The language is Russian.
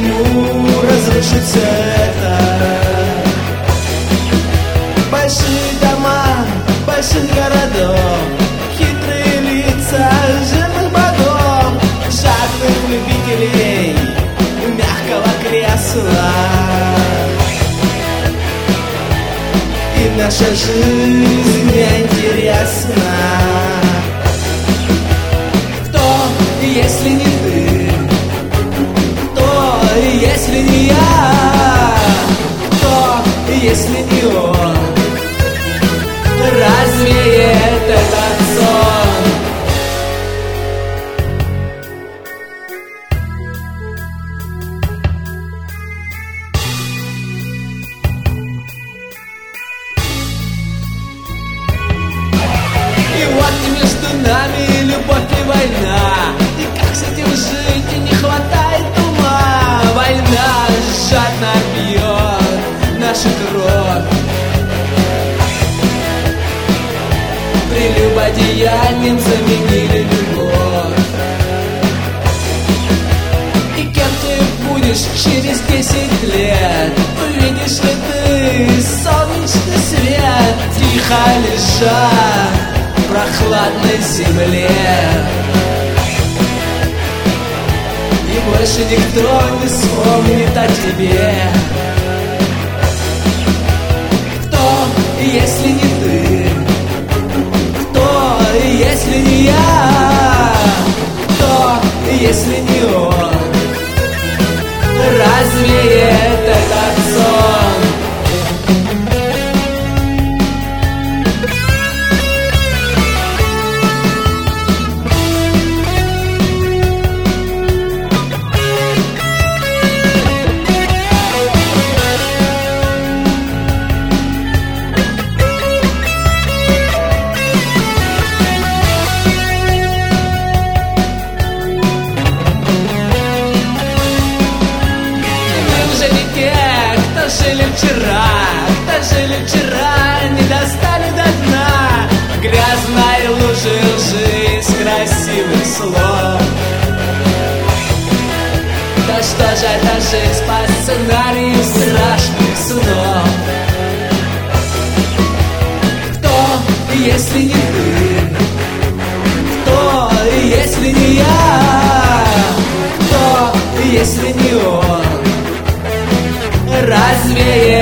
ему разрушить все это. Большие дома, больших городов, хитрые лица жирных богов, жадных любителей мягкого кресла. И наша жизнь неинтересна. Кто, если не ты? Кто, если не я? Кто, если не он? Разве это сон? И вот между нами любовь и война, и как с этим жить, и не хватает ума. Война жадно пьет нашу кровь, прелюбодеянием заменили любовь. И кем ты будешь через 10 лет? Увидишь ли ты солнечный свет, тихо лежа в прохладной земле? И больше никто не вспомнит о тебе. Кто, если не ты? Если не я, кто, если не он? Разве это сон? Жили вчера, не достали до дна грязной лужи лжи из красивых слов. Да что же это жизнь по сценарию страшных снов? Кто, если не ты? Кто, если не я? Кто, если не он? Разве